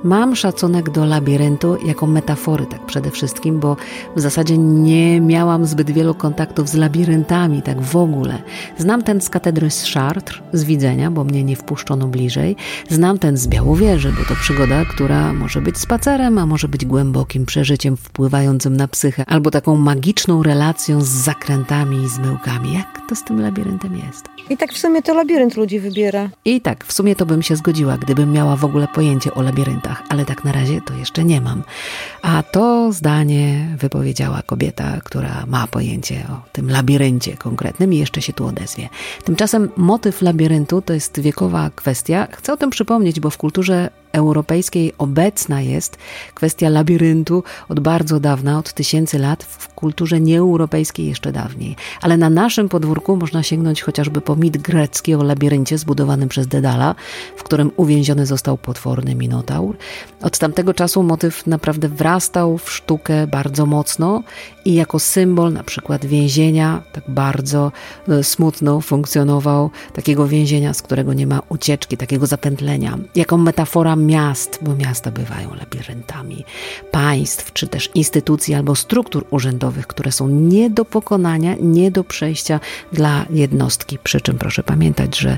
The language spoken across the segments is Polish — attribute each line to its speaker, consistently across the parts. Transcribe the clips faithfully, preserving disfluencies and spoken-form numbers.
Speaker 1: Mam szacunek do labiryntu jako metafory, tak przede wszystkim, bo w zasadzie nie miałam zbyt wielu kontaktów z labiryntami, tak w ogóle. Znam ten z katedry z Chartres, z widzenia, bo mnie nie wpuszczono bliżej. Znam ten z Białowieży, bo to przygoda, która może być spacerem, a może być głębokim przeżyciem wpływającym na psychę, albo taką magiczną relacją z zakrętami i zmyłkami. Jak to z tym labiryntem jest?
Speaker 2: I tak w sumie to labirynt ludzi wybiera.
Speaker 1: I tak, w sumie to bym się zgodziła, gdybym miała w ogóle pojęcie o labiryntach, ale tak na razie to jeszcze nie mam. A to zdanie wypowiedziała kobieta, która ma pojęcie o tym labiryncie konkretnym i jeszcze się tu odezwie. Tymczasem motyw labiryntu to jest wiekowa kwestia. Chcę o tym przypomnieć, bo w kulturze europejskiej obecna jest kwestia labiryntu od bardzo dawna, od tysięcy lat, w kulturze nieeuropejskiej jeszcze dawniej. Ale na naszym podwórku można sięgnąć chociażby po mit grecki o labiryncie zbudowanym przez Dedala, w którym uwięziony został potworny minotaur. Od tamtego czasu motyw naprawdę wrastał w sztukę bardzo mocno i jako symbol na przykład więzienia tak bardzo smutno funkcjonował, takiego więzienia, z którego nie ma ucieczki, takiego zapętlenia. Jako metafora miast, bo miasta bywają labiryntami, państw, czy też instytucji albo struktur urzędowych, które są nie do pokonania, nie do przejścia dla jednostki. Przy czym proszę pamiętać, że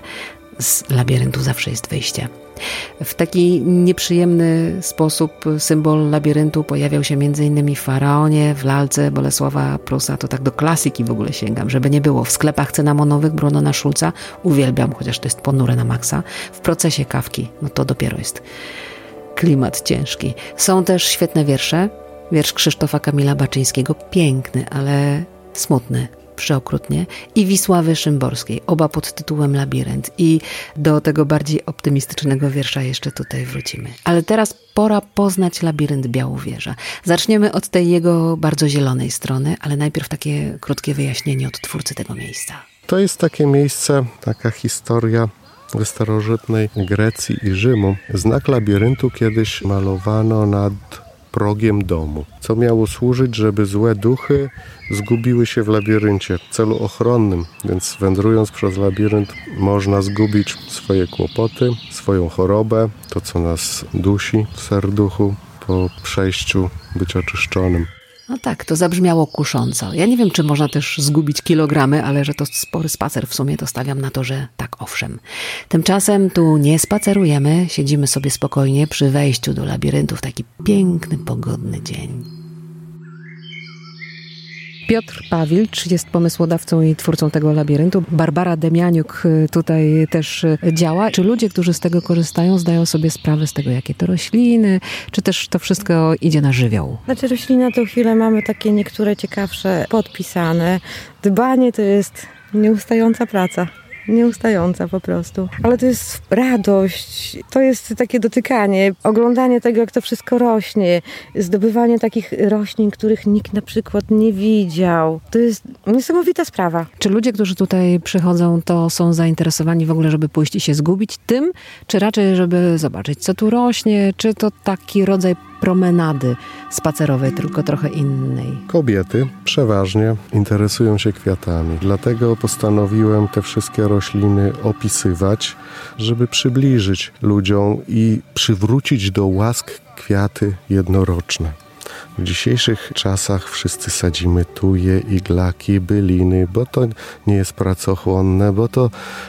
Speaker 1: z labiryntu zawsze jest wyjście. W taki nieprzyjemny sposób symbol labiryntu pojawiał się między innymi w Faraonie, w lalce Bolesława Prusa. To tak do klasyki w ogóle sięgam, żeby nie było. W sklepach cynamonowych Brunona Schulza uwielbiam, chociaż to jest ponure na maksa. W Procesie Kafki, no to dopiero jest klimat ciężki. Są też świetne wiersze. Wiersz Krzysztofa Kamila Baczyńskiego, piękny, ale smutny. Przeokrutnie, i Wisławy Szymborskiej, oba pod tytułem Labirynt. I do tego bardziej optymistycznego wiersza jeszcze tutaj wrócimy. Ale teraz pora poznać labirynt Białowieża. Zaczniemy od tej jego bardzo zielonej strony, ale najpierw takie krótkie wyjaśnienie od twórcy tego miejsca.
Speaker 3: To jest takie miejsce, taka historia ze starożytnej Grecji i Rzymu. Znak labiryntu kiedyś malowano nad progiem domu, co miało służyć, żeby złe duchy zgubiły się w labiryncie w celu ochronnym, więc wędrując przez labirynt można zgubić swoje kłopoty, swoją chorobę, to co nas dusi w serduchu, po przejściu być oczyszczonym.
Speaker 1: No tak, to zabrzmiało kusząco. Ja nie wiem, czy można też zgubić kilogramy, ale że to spory spacer w sumie, to stawiam na to, że tak, owszem. Tymczasem tu nie spacerujemy, siedzimy sobie spokojnie przy wejściu do labiryntu w taki piękny, pogodny dzień. Piotr Pawilcz jest pomysłodawcą i twórcą tego labiryntu. Barbara Demianiuk tutaj też działa. Czy ludzie, którzy z tego korzystają, zdają sobie sprawę z tego, jakie to rośliny, czy też to wszystko idzie na żywioł?
Speaker 2: Znaczy rośliny to chwilę mamy takie niektóre ciekawsze podpisane. Dbanie to jest nieustająca praca. Nieustająca po prostu. Ale to jest radość, to jest takie dotykanie, oglądanie tego, jak to wszystko rośnie, zdobywanie takich roślin, których nikt na przykład nie widział. To jest niesamowita sprawa.
Speaker 1: Czy ludzie, którzy tutaj przychodzą, to są zainteresowani w ogóle, żeby pójść i się zgubić tym, czy raczej, żeby zobaczyć, co tu rośnie, czy to taki rodzaj promenady spacerowej, tylko trochę innej?
Speaker 3: Kobiety przeważnie interesują się kwiatami, dlatego postanowiłem te wszystkie rośliny opisywać, żeby przybliżyć ludziom i przywrócić do łask kwiaty jednoroczne. W dzisiejszych czasach wszyscy sadzimy tuje, iglaki, byliny, bo to nie jest pracochłonne, bo to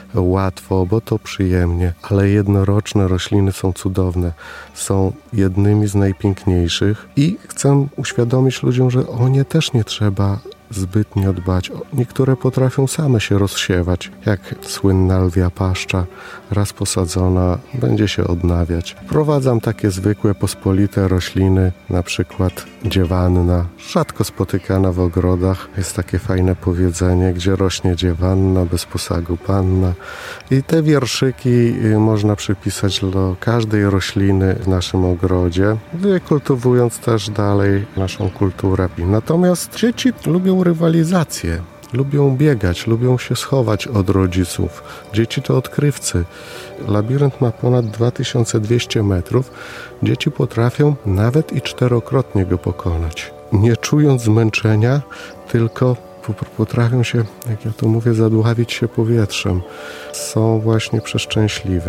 Speaker 3: łatwo, bo to przyjemnie, ale jednoroczne rośliny są cudowne, są jednymi z najpiękniejszych i chcę uświadomić ludziom, że o nie też nie trzeba zbytnio dbać. Niektóre potrafią same się rozsiewać, jak słynna lwia paszcza, raz posadzona, będzie się odnawiać. Wprowadzam takie zwykłe, pospolite rośliny, na przykład dziewanna, rzadko spotykana w ogrodach. Jest takie fajne powiedzenie, gdzie rośnie dziewanna, bez posagu panna. I te wierszyki można przypisać do każdej rośliny w naszym ogrodzie, kultywując też dalej naszą kulturę. Natomiast dzieci lubią rywalizację. Lubią biegać, lubią się schować od rodziców. Dzieci to odkrywcy. Labirynt ma ponad dwa tysiące dwieście metrów. Dzieci potrafią nawet i czterokrotnie go pokonać. Nie czując zmęczenia, tylko potrafią się, jak ja to mówię, zadławić się powietrzem. Są właśnie przeszczęśliwe.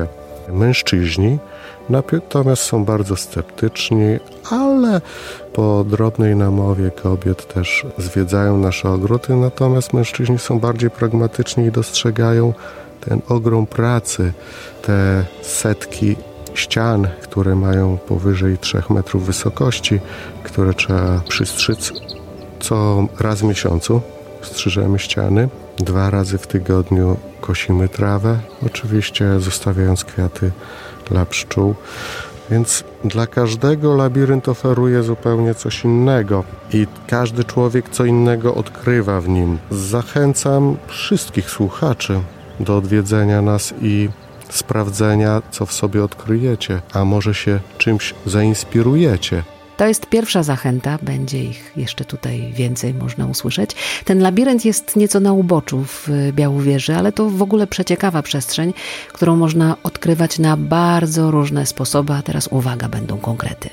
Speaker 3: mężczyźni, natomiast są bardzo sceptyczni, ale po drobnej namowie kobiet też zwiedzają nasze ogrody, natomiast mężczyźni są bardziej pragmatyczni i dostrzegają ten ogrom pracy, te setki ścian, które mają powyżej trzech metrów wysokości, które trzeba przystrzyc. Co raz w miesiącu strzyżemy ściany, dwa razy w tygodniu kosimy trawę, oczywiście zostawiając kwiaty dla pszczół. Więc dla każdego labirynt oferuje zupełnie coś innego i każdy człowiek co innego odkrywa w nim. Zachęcam wszystkich słuchaczy do odwiedzenia nas i sprawdzenia, co w sobie odkryjecie, a może się czymś zainspirujecie.
Speaker 1: To jest pierwsza zachęta, będzie ich jeszcze tutaj więcej można usłyszeć. Ten labirynt jest nieco na uboczu w Białowieży, ale to w ogóle przeciekawa przestrzeń, którą można odkrywać na bardzo różne sposoby, a teraz uwaga, będą konkrety.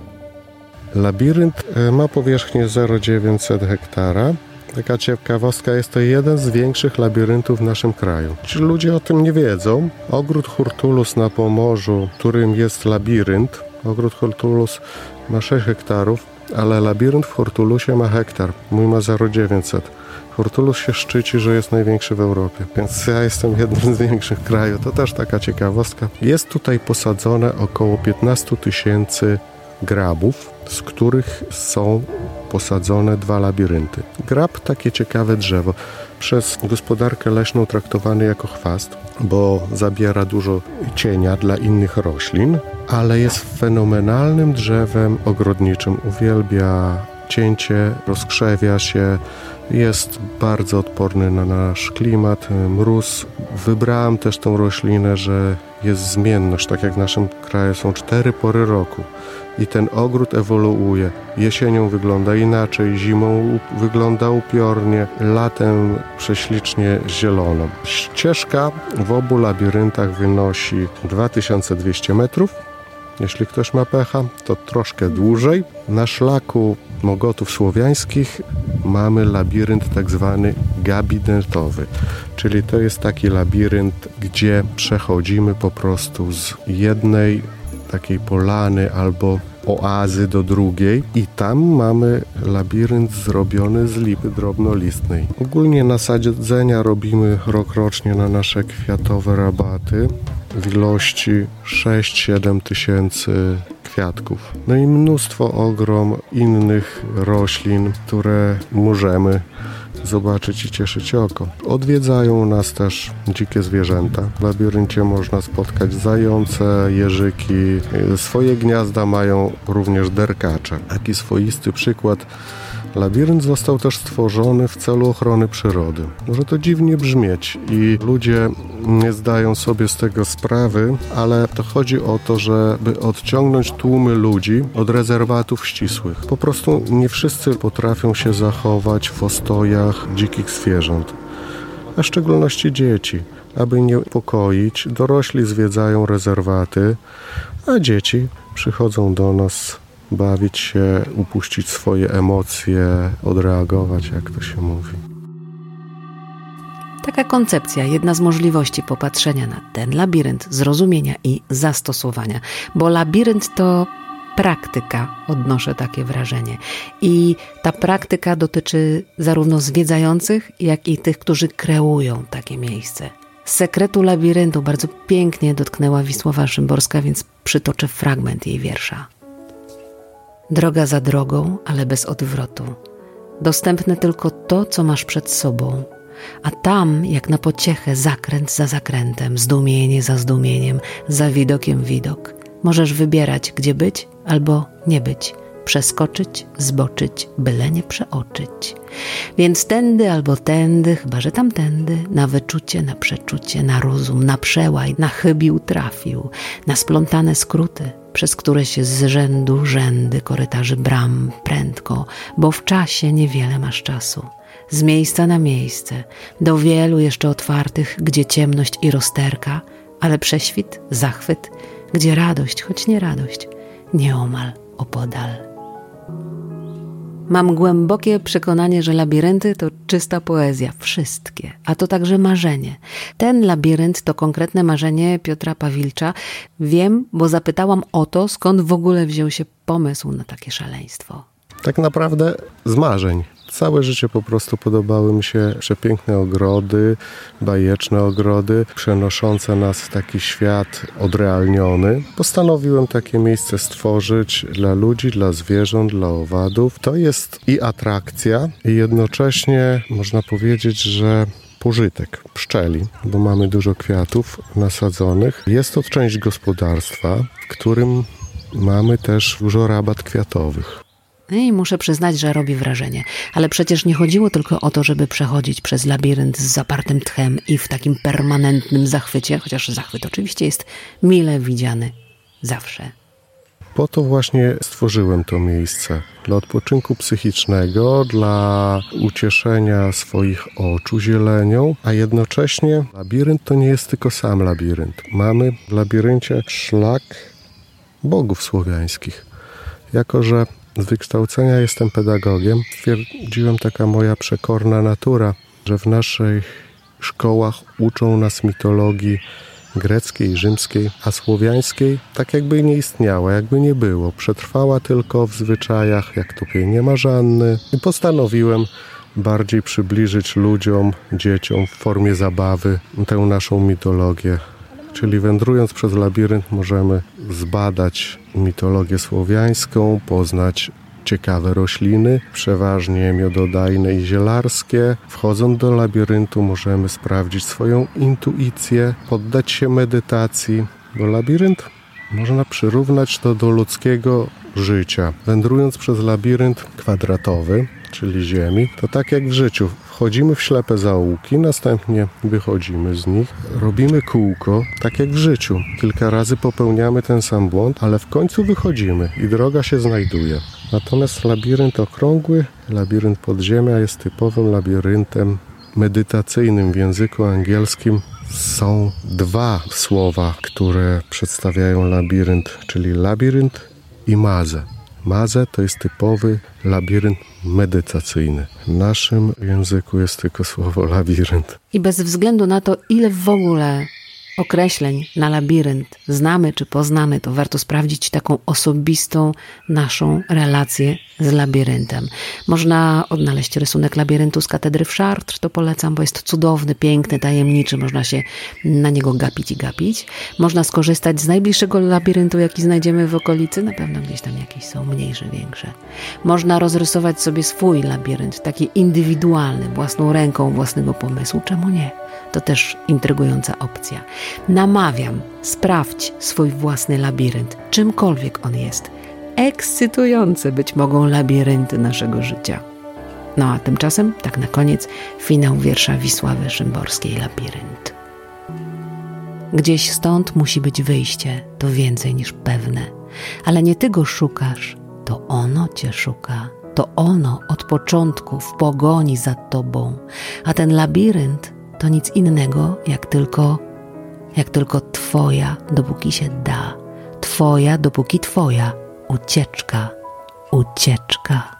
Speaker 3: Labirynt ma powierzchnię zero przecinek dziewięćset hektara. Taka ciekawostka, jest to jeden z większych labiryntów w naszym kraju. Ci ludzie o tym nie wiedzą. Ogród Hurtulus na Pomorzu, którym jest labirynt, ogród Hurtulus ma sześć hektarów, ale labirynt w Hurtulusie ma hektar. Mój ma zero przecinek dziewięćset. Hurtulus się szczyci, że jest największy w Europie, więc ja jestem jednym z większych krajów. To też taka ciekawostka. Jest tutaj posadzone około piętnaście tysięcy grabów, z których są posadzone dwa labirynty. Grab, takie ciekawe drzewo, przez gospodarkę leśną traktowany jako chwast, bo zabiera dużo cienia dla innych roślin, ale jest fenomenalnym drzewem ogrodniczym. Uwielbia cięcie, rozkrzewia się, jest bardzo odporny na nasz klimat, mróz. Wybrałem też tą roślinę, że jest zmienność, tak jak w naszym kraju są cztery pory roku. I ten ogród ewoluuje. Jesienią wygląda inaczej, zimą wygląda upiornie, latem prześlicznie zielono. Ścieżka w obu labiryntach wynosi dwa tysiące dwieście metrów. Jeśli ktoś ma pecha, to troszkę dłużej. Na szlaku Mogotów Słowiańskich mamy labirynt tak zwany gabinetowy, czyli to jest taki labirynt, gdzie przechodzimy po prostu z jednej takiej polany albo oazy do drugiej i tam mamy labirynt zrobiony z lipy drobnolistnej. Ogólnie nasadzenia robimy rokrocznie na nasze kwiatowe rabaty w ilości sześć siedem tysięcy kwiatków. No i mnóstwo, ogrom innych roślin, które możemy zobaczyć i cieszyć oko. Odwiedzają nas też dzikie zwierzęta. W labiryncie można spotkać zające, jeżyki. Swoje gniazda mają również derkacze. Taki swoisty przykład. Labirynt został też stworzony w celu ochrony przyrody. Może to dziwnie brzmieć i ludzie nie zdają sobie z tego sprawy, ale to chodzi o to, żeby odciągnąć tłumy ludzi od rezerwatów ścisłych. Po prostu nie wszyscy potrafią się zachować w ostojach dzikich zwierząt, a w szczególności dzieci. Aby nie pokoić, dorośli zwiedzają rezerwaty, a dzieci przychodzą do nas bawić się, upuścić swoje emocje, odreagować, jak to się mówi.
Speaker 1: Taka koncepcja, jedna z możliwości popatrzenia na ten labirynt, zrozumienia i zastosowania, bo labirynt to praktyka, odnoszę takie wrażenie. I ta praktyka dotyczy zarówno zwiedzających, jak i tych, którzy kreują takie miejsce. Z sekretu labiryntu bardzo pięknie dotknęła Wisława Szymborska, więc przytoczę fragment jej wiersza. Droga za drogą, ale bez odwrotu. Dostępne tylko to, co masz przed sobą. A tam, jak na pociechę, zakręt za zakrętem, zdumienie za zdumieniem, za widokiem widok. Możesz wybierać, gdzie być albo nie być. Przeskoczyć, zboczyć, byle nie przeoczyć. Więc tędy albo tędy, chyba że tamtędy, na wyczucie, na przeczucie, na rozum, na przełaj, na chybił trafił, na splątane skróty, przez które się z rzędu rzędy korytarzy bram prędko, bo w czasie niewiele masz czasu. Z miejsca na miejsce, do wielu jeszcze otwartych, gdzie ciemność i rozterka, ale prześwit, zachwyt, gdzie radość, choć nie radość, nieomal opodal. Mam głębokie przekonanie, że labirynty to czysta poezja. Wszystkie. A to także marzenie. Ten labirynt to konkretne marzenie Piotra Pawilcza. Wiem, bo zapytałam o to, skąd w ogóle wziął się pomysł na takie szaleństwo.
Speaker 3: Tak naprawdę z marzeń. Całe życie po prostu podobały mi się przepiękne ogrody, bajeczne ogrody, przenoszące nas w taki świat odrealniony. Postanowiłem takie miejsce stworzyć dla ludzi, dla zwierząt, dla owadów. To jest i atrakcja, i jednocześnie można powiedzieć, że pożytek pszczeli, bo mamy dużo kwiatów nasadzonych. Jest to część gospodarstwa, w którym mamy też dużo rabat kwiatowych.
Speaker 1: I muszę przyznać, że robi wrażenie. Ale przecież nie chodziło tylko o to, żeby przechodzić przez labirynt z zapartym tchem i w takim permanentnym zachwycie, chociaż zachwyt oczywiście jest mile widziany zawsze.
Speaker 3: Po to właśnie stworzyłem to miejsce. Dla odpoczynku psychicznego, dla ucieszenia swoich oczu zielenią, a jednocześnie labirynt to nie jest tylko sam labirynt. Mamy w labiryncie szlak bogów słowiańskich. Jako że z wykształcenia jestem pedagogiem, stwierdziłem, taka moja przekorna natura, że w naszych szkołach uczą nas mitologii greckiej, rzymskiej, a słowiańskiej tak jakby nie istniała, jakby nie było. Przetrwała tylko w zwyczajach jak topienie marzanny i postanowiłem bardziej przybliżyć ludziom, dzieciom w formie zabawy tę naszą mitologię. Czyli wędrując przez labirynt możemy zbadać mitologię słowiańską, poznać ciekawe rośliny, przeważnie miododajne i zielarskie. Wchodząc do labiryntu możemy sprawdzić swoją intuicję, poddać się medytacji, bo labirynt można przyrównać to do ludzkiego życia. Wędrując przez labirynt kwadratowy, czyli ziemi, to tak jak w życiu. Wchodzimy w ślepe zaułki, następnie wychodzimy z nich, robimy kółko, tak jak w życiu. Kilka razy popełniamy ten sam błąd, ale w końcu wychodzimy i droga się znajduje. Natomiast labirynt okrągły, labirynt podziemia jest typowym labiryntem medytacyjnym w języku angielskim. Są dwa słowa, które przedstawiają labirynt, czyli labirynt i mazę. Mazę to jest typowy labirynt medytacyjny. W naszym języku jest tylko słowo labirynt.
Speaker 1: I bez względu na to, ile w ogóle określeń na labirynt znamy czy poznamy, to warto sprawdzić taką osobistą naszą relację z labiryntem. Można odnaleźć rysunek labiryntu z katedry w Chartres, to polecam, bo jest cudowny, piękny, tajemniczy, można się na niego gapić i gapić. Można skorzystać z najbliższego labiryntu, jaki znajdziemy w okolicy, na pewno gdzieś tam jakieś są mniejsze, większe. Można rozrysować sobie swój labirynt, taki indywidualny, własną ręką, własnego pomysłu, czemu nie? To też intrygująca opcja. Namawiam, sprawdź swój własny labirynt, czymkolwiek on jest. Ekscytujące być mogą labirynty naszego życia. No a tymczasem, tak na koniec, finał wiersza Wisławy Szymborskiej Labirynt. Gdzieś stąd musi być wyjście, to więcej niż pewne. Ale nie ty go szukasz, to ono cię szuka. To ono od początku w pogoni za tobą. A ten labirynt to nic innego, jak tylko, jak tylko twoja, dopóki się da. Twoja, dopóki twoja. Ucieczka, ucieczka.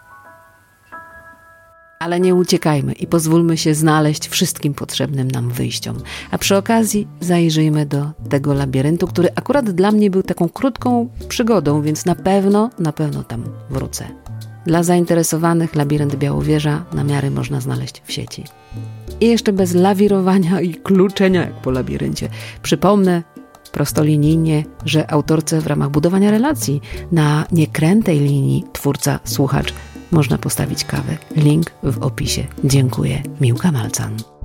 Speaker 1: Ale nie uciekajmy i pozwólmy się znaleźć wszystkim potrzebnym nam wyjściom. A przy okazji zajrzyjmy do tego labiryntu, który akurat dla mnie był taką krótką przygodą, więc na pewno, na pewno tam wrócę. Dla zainteresowanych labirynt Białowieża namiary można znaleźć w sieci. I jeszcze bez lawirowania i kluczenia jak po labiryncie. Przypomnę prostolinijnie, że autorce w ramach budowania relacji na niekrętej linii twórca-słuchacz można postawić kawę. Link w opisie. Dziękuję. Miłka Malcan.